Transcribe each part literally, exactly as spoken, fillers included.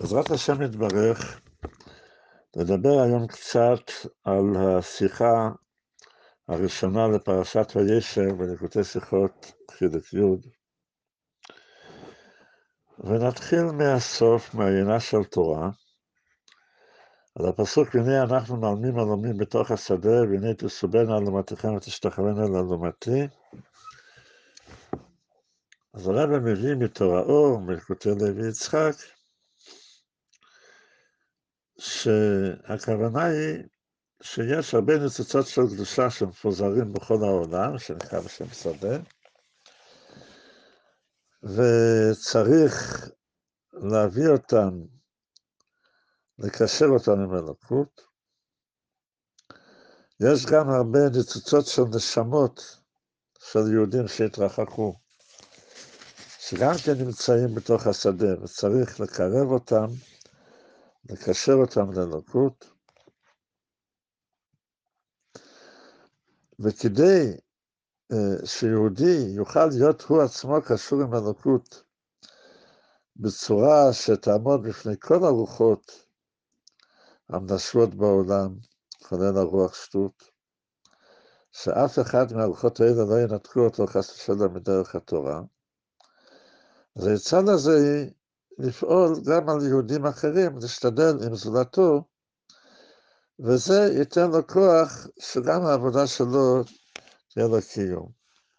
בעזרת השם יתברך, נדבר היום קצת על השיחה הראשונה לפרשת וישב בליקוטי שיחות חלק י', ונתחיל מהסוף, מהעיינה של תורה, על הפסוק, והנה אנחנו נעלמים עלומים בתוך השדה, והנה תסובנה על אלומתכם ותשתחוונה על אלומתי. אז הרב מביא מתוראו, מליקוטי לוי יצחק, שהכוונה היא שיש הרבה ניצוצות של קדושה שמפוזרים בכל העולם, שנקרא בשם שדה, וצריך להביא אותם, לקשר אותם עם אלוקות. יש גם הרבה ניצוצות של נשמות של יהודים שהתרחקו, שגם כן נמצאים בתוך השדה, וצריך לקרב אותם, לקשר אותם לאלוקות. וכדי שיהודי יוכל להיות הוא עצמו קשור עם אלוקות, בצורה שתעמוד בפני כל הרוחות המנשבות בעולם, כולל הרוח שטות, שאף אחד מהרוחות האלה לא ינתקו אותו חס ושלום מדרך התורה. אז היצד הזה לפעול גם על יהודים אחרים, להשתדל עם זולתו, וזה ייתן לו כוח שגם העבודה שלו תהיה לו קיום.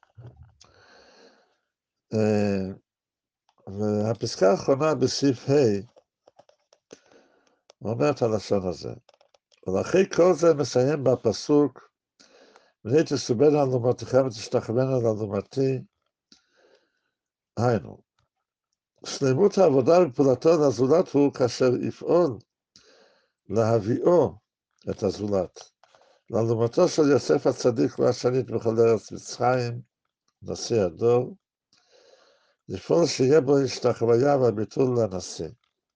והפסקה האחרונה בסעיף ה' אומרת הלשון הזה, ולאחרי כל זה מסיים בפסוק, והנה תסובנה על אלומתכם ותשתחוונה על אלומתי. היינו, שלמות העבודה ופעולתו לזולת הוא כאשר יפעול להביאו את הזולת לאלומתו של יוסף הצדיק והשליט בכל ארץ מצרים, נשיא הדור, לפעול שיהיה בו השתחוויה והביטול לנשיא.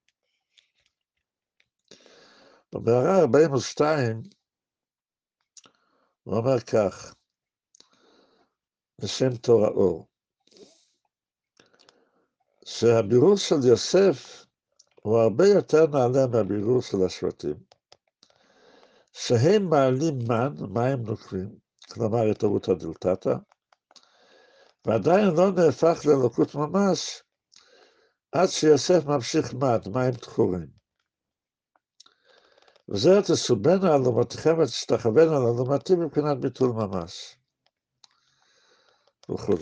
במערה ארבעים ושתיים הוא אומר כך, בשם תוראו, שהבירור של יוסף הוא הרבה יותר נעלה מהבירור של השבטים, שהם מעלים מן, מים נוקבים, כלומר התעוררות הדלתתא, ועדיין לא נהפך לאלוקות ממש, עד שיוסף ממשיך מן, מים תחורים. וזה תסובנה על אלומתכם ותשתחוונה על אלומתי מבחינת ביטול ממש. וכו'.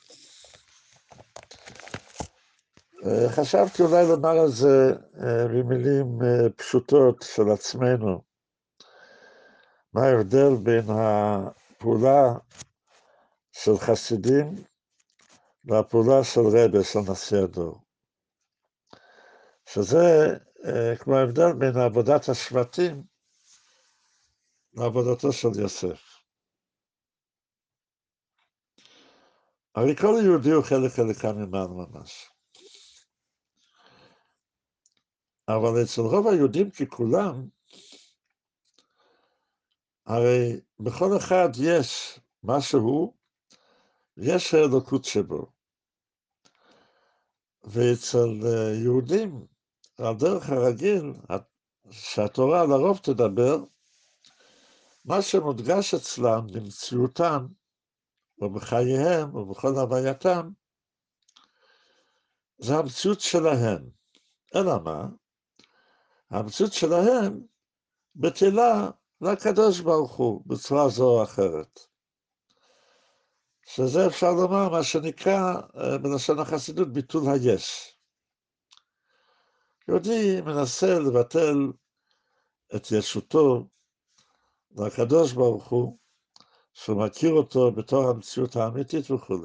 חשבתי אולי לומר על זה במילים פשוטות של עצמנו. מה ההבדל בין הפעולה של חסידים והפעולה של רבי, של נשיא הדור. שזה כמו ההבדל בין עבודת השבטים לעבודתו של יוסף. הרי כל יהודי הוא חלק חלקה ממעל ממש. אבל אצל רוב היהודים ככולם, הרי בכל אחד יש משהו, יש האלוקות שבו. ואצל יהודים, על דרך הרגיל, שהתורה לרוב תדבר, מה שמודגש אצלם במציאותם, ובחייהם, ובכל הווייתם, זה המציאות שלהם. אלא מה? המציאות שלהם בטלה לקדוש ברוך הוא, בצורה זו או אחרת. שזה אפשר לומר מה שנקרא בלשון החסידות ביטול היש. יהודי מנסה לבטל את ישותו לקדוש ברוך הוא, שהוא מכיר אותו בתור המציאות האמיתית וכו'.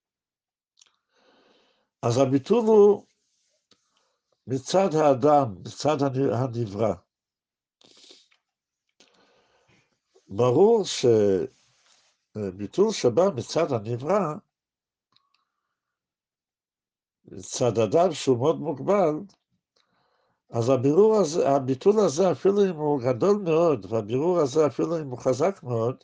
אז הביטול הוא מצד האדם, מצד הנברא. ברור שביטול שבא מצד הנברא, מצד אדם שהוא מאוד מוגבל, אז הבירור הזה, הביטול הזה, אפילו אם הוא גדול מאוד, והבירור הזה אפילו אם הוא חזק מאוד,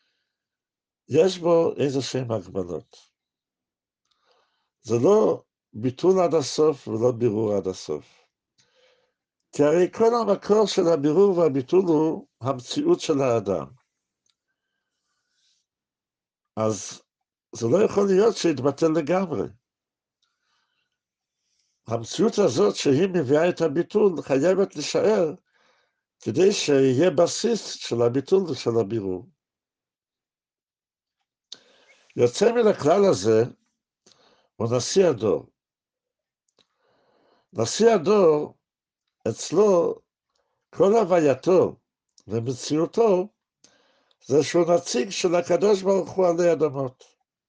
יש בו איזשהם הגבלות. זה לא ביטול עד הסוף ולא בירור עד הסוף. כי הרי כל המקור של הבירור והביטול הוא המציאות של האדם. אז זה לא יכול להיות שיתבטל לגמרי. המציאות הזאת שהיא מביאה את הביטול חייבת להישאר כדי שיהיה בסיס של הביטול ושל הבירור. יוצא מן הכלל הזה הוא נשיא הדור. נשיא הדור, אצלו כל הווייתו ומציאותו זה שהוא נציג של הקדוש ברוך הוא עלי אדמות.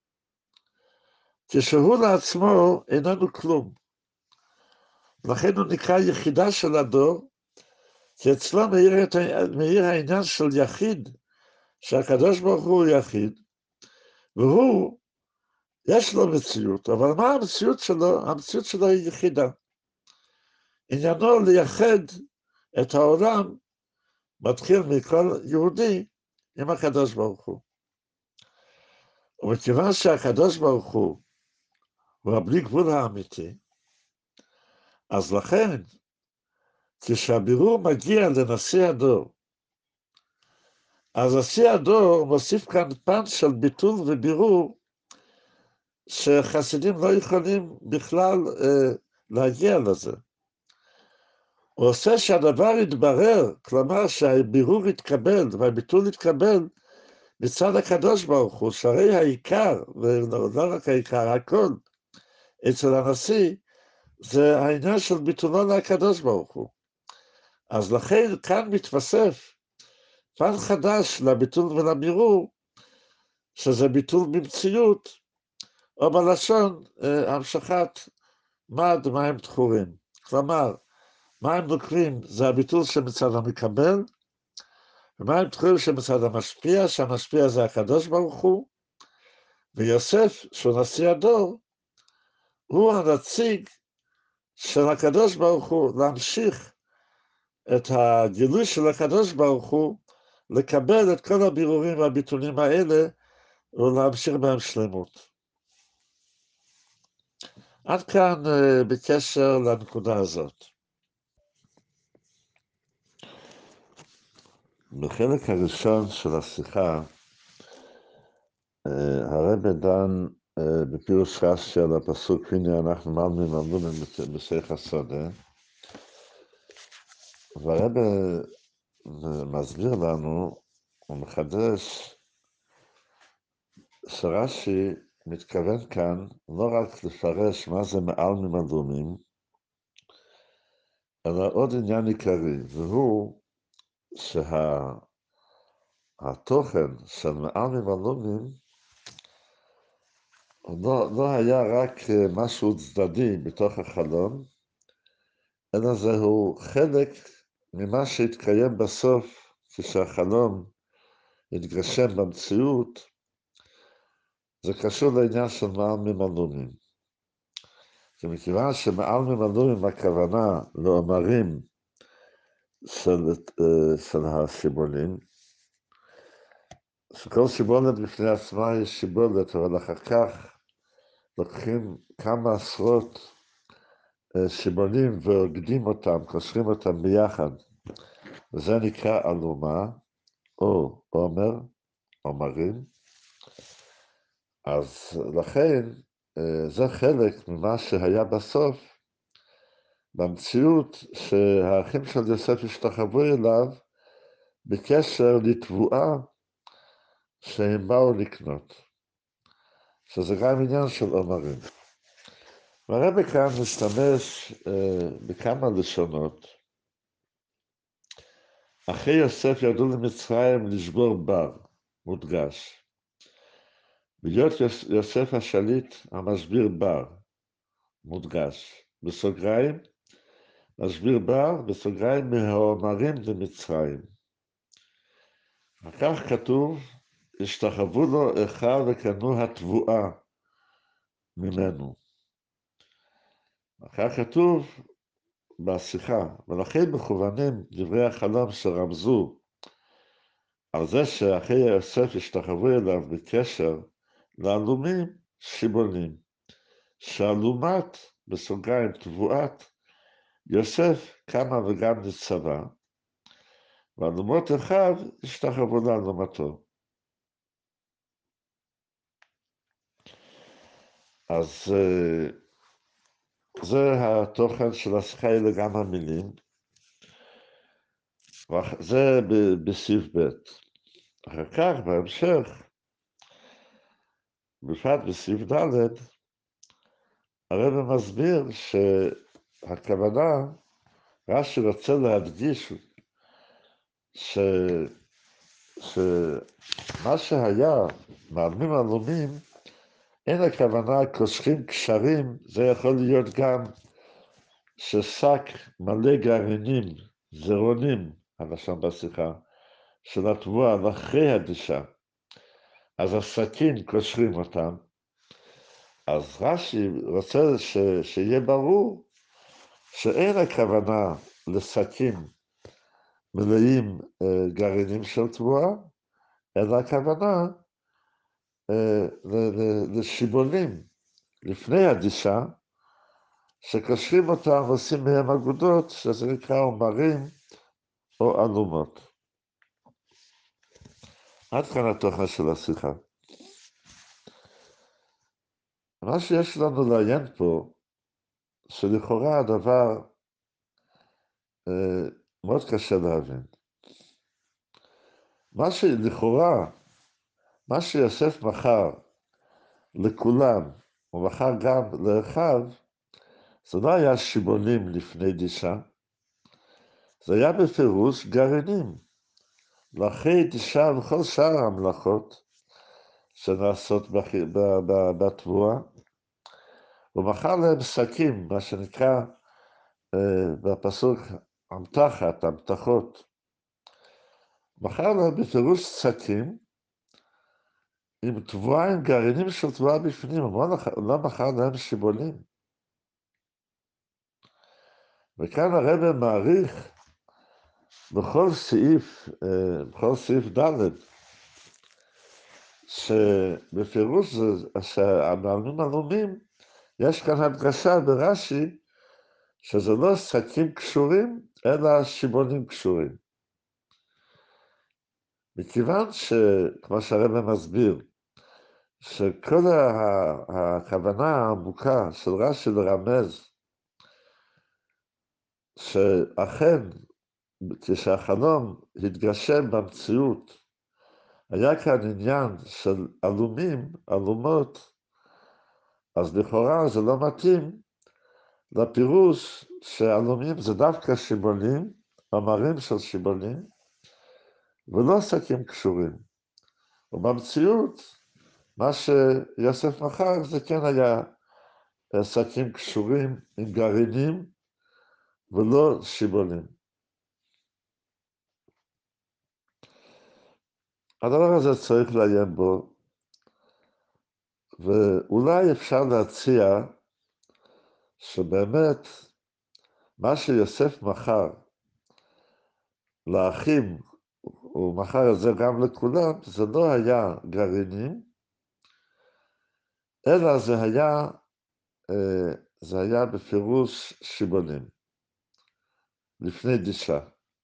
כשהוא לעצמו איננו כלום. לכן הוא נקרא יחידה של הדור, כי אצלו מאיר, את, מאיר העניין של יחיד, שהקדוש ברוך הוא יחיד, והוא, יש לו מציאות, אבל מה המציאות שלו? המציאות שלו היא יחידה. עניינו לייחד את העולם, מתחיל מכל יהודי, עם הקדוש ברוך הוא. ומכיוון שהקדוש ברוך הוא, הוא הבלי גבול האמיתי, אז לכן, כשהבירור מגיע לנשיא הדור, אז נשיא הדור מוסיף כאן פן של ביטול ובירור, שחסידים לא יכולים בכלל אה, להגיע לזה. הוא עושה שהדבר יתברר, כלומר שהבירור יתקבל והביטול יתקבל מצד הקדוש ברוך הוא, שהרי העיקר, ולא רק העיקר, הכל, אצל הנשיא, זה העניין של ביטולו לקדוש ברוך הוא. אז לכן כאן מתווסף פן חדש לביטול ולבירור, שזה ביטול במציאות, או בלשון המשכת מד מים תחורים. כלומר, מים נוקבים זה הביטול שמצד המקבל, ומים תחורים שמצד המשפיע, שהמשפיע זה הקדוש ברוך הוא, ויוסף, שהוא נשיא הדור, הוא הנציג של הקדוש ברוך הוא להמשיך את הגילוי של הקדוש ברוך הוא, לקבל את כל הבירורים והביטולים האלה, ולהמשיך בהם שלמות. עד כאן בקשר לנקודה הזאת. בחלק הראשון של השיחה, הרב דן בפירוש רש"י על הפסוק, הנה אנחנו מאמנים אמונים בשיח הסודה, והרב מסביר לנו, הוא מחדש, שרש"י מתכוון כאן לא רק לפרש מה זה מעלמים אדומים, אלא עוד עניין עיקרי, והוא שהתוכן של מעלמים אדומים לא, לא היה רק משהו צדדי בתוך החלום, אלא זהו חלק ממה שהתקיים בסוף, כשהחלום התגשם במציאות, זה קשור לעניין של מעלמים אדומים. כי מכיוון שמעלמים אדומים הכוונה לאמרים של, של השיבולים, שכל שיבולת בפני עצמה יש שיבולת, אבל אחר כך לוקחים כמה עשרות שיבולים ועוגדים אותם, קושרים אותם ביחד, וזה נקרא אלומה, או עומר, עומרים. אז לכן, זה חלק ממה שהיה בסוף, במציאות שהאחים של יוסף השתחוו אליו, בקשר לתבואה שהם באו לקנות, שזה גם עניין של עומרים. והרבי כאן משתמש אה, בכמה לשונות. אחי יוסף ירדו למצרים לשבור בר, מודגש. בהיות יוסף השליט המשביר בר, מודגש. בסוגריים, משביר בר, בסוגריים מהעומרים למצרים. אחר כך כתוב, השתחוו לו איכה וקנו התבואה ממנו. אחר כתוב בשיחה, ולכן מכוונים דברי החלום שרמזו על זה שאחי יוסף השתחוו אליו בקשר לעלומים שיבולים. שהלומת, בסוגריים תבואת, יוסף קמה וגם ניצבה, ואלומות אחיו השתחוו לאלומתו. אז זה התוכן של השיחה, אלה גם המילים. זה בסעיף ב'. אחר כך, בהמשך, בפרט בסעיף ד', הרב מסביר שהכוונה, רש"י רוצה להדגיש ש... שמה שהיה מעלמים עלומים, אין הכוונה קושרים קשרים, זה יכול להיות גם ששק מלא גרעינים, זרעונים, הלשון בשיחה, של התבואה אחרי הדישה, אז השקים קושרים אותם. אז רש"י רוצה ש... שיהיה ברור שאין הכוונה לשקים מלאים אה, גרעינים של תבואה, אלא הכוונה אה, לשיבולים לפני הדישה, שקושרים אותם ועושים מהם אגודות, שזה נקרא עומרים או אלומות. עד כאן התוכן של השיחה. מה שיש לנו לעיין פה, שלכאורה הדבר אה, מאוד קשה להבין. מה שלכאורה, מה שיוסף מכר לכולם, הוא מכר גם לאחיו, זה לא היה שיבולים לפני דישה, זה היה בפירוש גרעינים. לאחרי דישה וכל שאר המלאכות שנעשות בתבואה, הוא מכר להם שקים, מה שנקרא בפסוק המתחת, המתחות. מכר להם בפירוש שקים עם תבואה, עם גרעינים של תבואה בפנים, הוא לא מכר להם שיבולים. וכאן הרב מעריך בכל סעיף, בכל סעיף ד', שבפירוש שהמעלמים עלומים, יש כאן הדגשה ברש"י, שזה לא שקים קשורים, אלא שיבולים קשורים. מכיוון שכמו שהרב מסביר, שכל הכוונה העמוקה של רש"י לרמז, שאכן כשהחלום התגשם במציאות, היה כאן עניין של אלומים, אלומות, אז לכאורה זה לא מתאים לפירוש שאלומים זה דווקא שיבולים, עומרים של שיבולים, ולא שקים קשורים. ובמציאות, מה שיוסף מכר זה כן היה שקים קשורים עם גרעינים ולא שיבולים. הדבר הזה צריך לעיין בו, ואולי אפשר להציע שבאמת מה שיוסף מכר לאחים, הוא מכר את זה גם לכולם, זה לא היה גרעינים, אלא זה היה, זה היה בפירוש שיבולים, לפני דישה.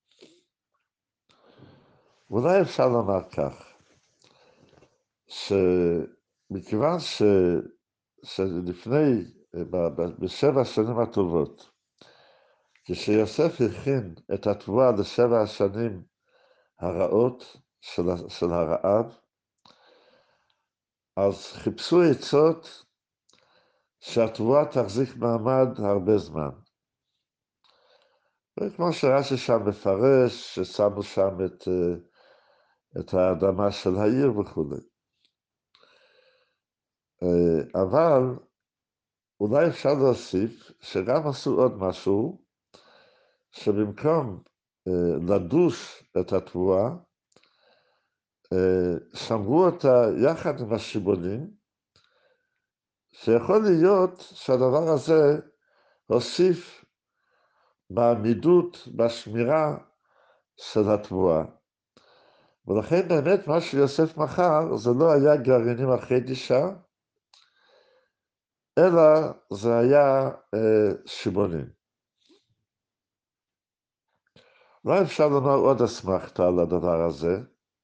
אולי אפשר לומר כך, שמכיוון ש... שלפני, בשבע השנים הטובות, כשיוסף הכין את התבואה לשבע השנים הרעות של, של הרעב, אז חיפשו עצות שהתבואה תחזיק מעמד הרבה זמן. וכמו שרש"י שם מפרש, ששמו שם את, את האדמה של העיר וכו'. אבל אולי אפשר להוסיף שגם עשו עוד משהו, שבמקום לדוש את התבואה, שמרו אותה יחד עם השיבולים, שיכול להיות שהדבר הזה הוסיף בעמידות, בשמירה של התבואה. ולכן באמת מה שיוסף מכר זה לא היה גרעינים אחרי דישה, אלא זה היה אה, שיבולים. לא אפשר לומר עוד אסמכתה על הדבר הזה,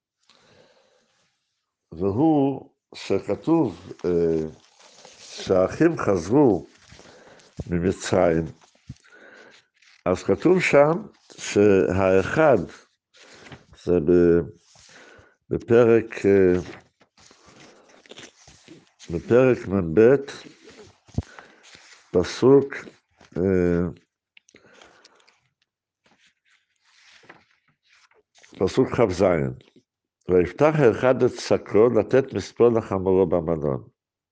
והוא שכתוב אה, שהאחים חזרו ממצרים, אז כתוב שם שהאחד, זה בפרק, בפרק מ"ב, פסוק, פסוק כ"ז, ויפתח האחד את שקו לתת מספוא לחמורו במלון.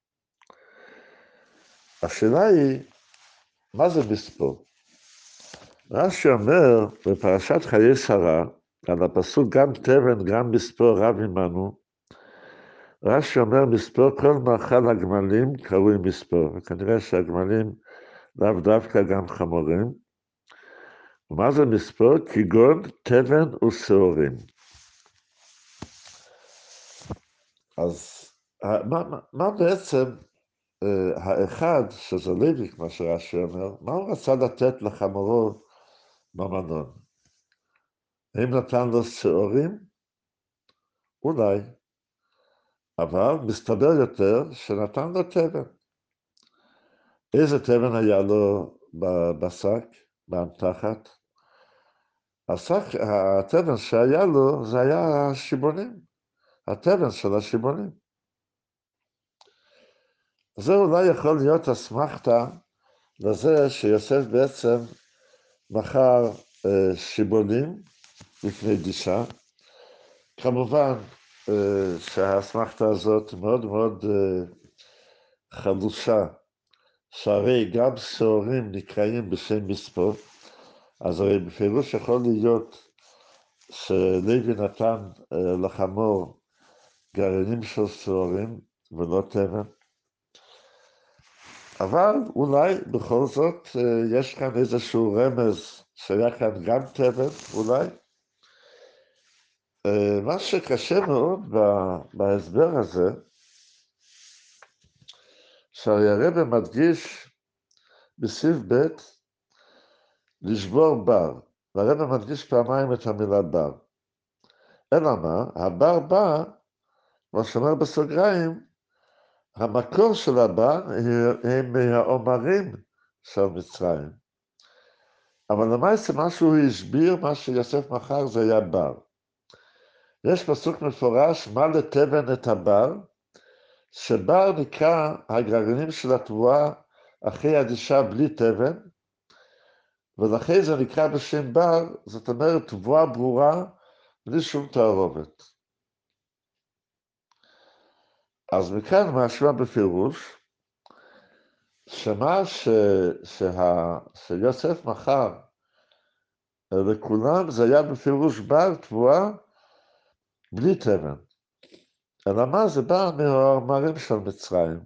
השאלה היא, מה זה מספוא? רש"י אומר בפרשת חיי שרה, על הפסוק גם תבן גם מספוא רב עמנו, רש"י אומר מספוא כל מאכל הגמלים קרוי מספוא, וכנראה שהגמלים לאו דווקא גם חמורים. ומה זה מספוא? כגון תבן ושעורים. אז מה, מה, מה בעצם אה, האחד, שזה לוי, כמו שרש"י אומר, מה הוא רצה לתת לחמורו במלון? האם נתן לו שעורים? אולי. אבל מסתבר יותר שנתן לו תבן. איזה תבן היה לו בשק, באמתחת? השק, התבן שהיה לו זה היה השיבונים, התבן של השיבונים. זה אולי יכול להיות אסמכתה לזה שיוסף בעצם מכר אה, שיבונים לפני דישה. כמובן אה, שהאסמכתה הזאת מאוד מאוד אה, חלושה, שהרי גם שעורים נקראים בשם מספוא, אז הרי בפירוש יכול להיות שלוי נתן אה, לחמור גרעינים של שעורים ולא תבן, אבל אולי בכל זאת אה, יש כאן איזשהו רמז שהיה כאן גם תבן, אולי. אה, מה שקשה מאוד בהסבר הזה, שהרי הרב מדגיש בסעיף ב' לשבור בר, והרב מדגיש פעמיים את המילה בר. אלא מה? הבר בא, מה שאומר בסוגריים, המקור של הבר הם מהעומרים של מצרים. אבל למעשה מה שהוא הסביר, מה שיוסף מכר זה היה בר. יש פסוק מפורש, מה לתבן את הבר, שבר נקרא הגרעינים של התבואה אחרי הדישה בלי תבן, ולכן זה נקרא בשם בר, זאת אומרת תבואה ברורה, בלי שום תערובת. אז מכאן משמע בפירוש, שמה ש... שה... שיוסף מכר לכולם זה היה בפירוש בר תבואה בלי תבן. אלא מה? זה בא מהמרים של מצרים.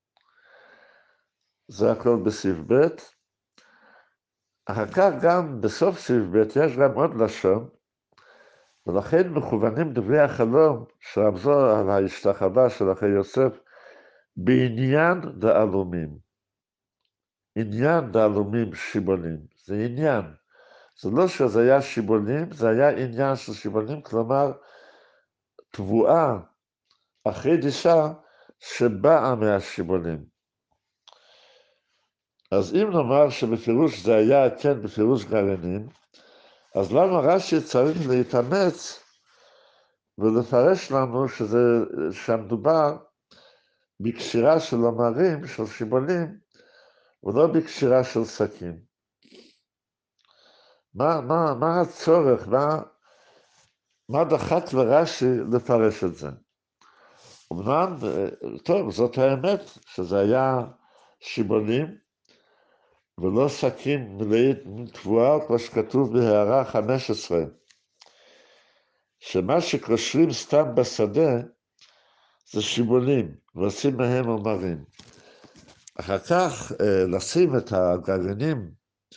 זה הכל בסעיף ב'. אחר כך גם בסוף סעיף ב' יש גם עוד לשון, ולכן מכוונים דברי החלום שרמזו על ההשתחווה של אחי יוסף בעניין דעלומים. עניין דעלומים שיבולים, זה עניין. זה לא שזה היה שיבולים, זה היה עניין של שיבולים, כלומר תבואה אחרי דישה שבאה מהשיבולים. אז אם נאמר שבפירוש זה היה כן בפירוש גרעינים, אז למה רש"י צריך להתאמץ ולפרש לנו שזה, שהמדובר בקשירה של אמרים, של שיבולים, ולא בקשירה של שקים? מה, מה, מה הצורך, מה, מה דחק לרש"י לפרש את זה? אמנם, טוב, זאת האמת, שזה היה שיבולים, ולא שקים מלאי תבואה, כמו שכתוב בהערה חמש עשרה, שמה שקושרים סתם בשדה, זה שיבולים, ועושים מהם אומרים. אחר כך לשים את הגרעינים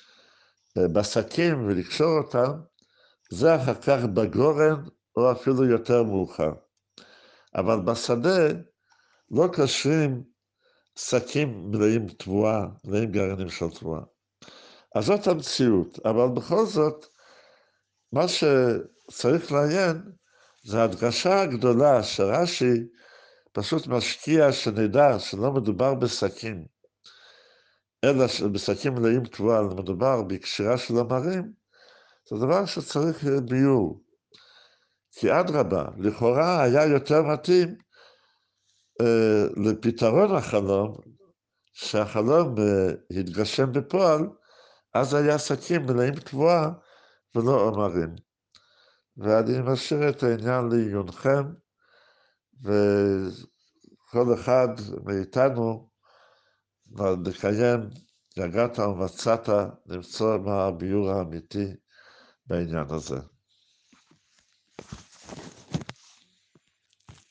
בשקים ולקשור אותם, זה אחר כך בגורן או אפילו יותר מאוחר. אבל בשדה לא קושרים שקים מלאים תבואה, מלאים גרעינים של תבואה. אז זאת המציאות, אבל בכל זאת, מה שצריך לעיין זה ההדגשה הגדולה שרש"י פשוט משקיע שנדע שלא מדובר בשקים, אלא בשקים מלאים תבואה, אלא מדובר בקשירה של המרים, זה דבר שצריך ביור. כי אדרבה, לכאורה היה יותר מתאים אה, לפתרון החלום, שהחלום אה, התגשם בפועל, אז היה שקים מלאים תבואה ולא עומרים. ואני משאיר את העניין לעיונכם, וכל אחד מאיתנו לקיים יגעת ומצאת, למצוא מה הביור האמיתי בעניין הזה.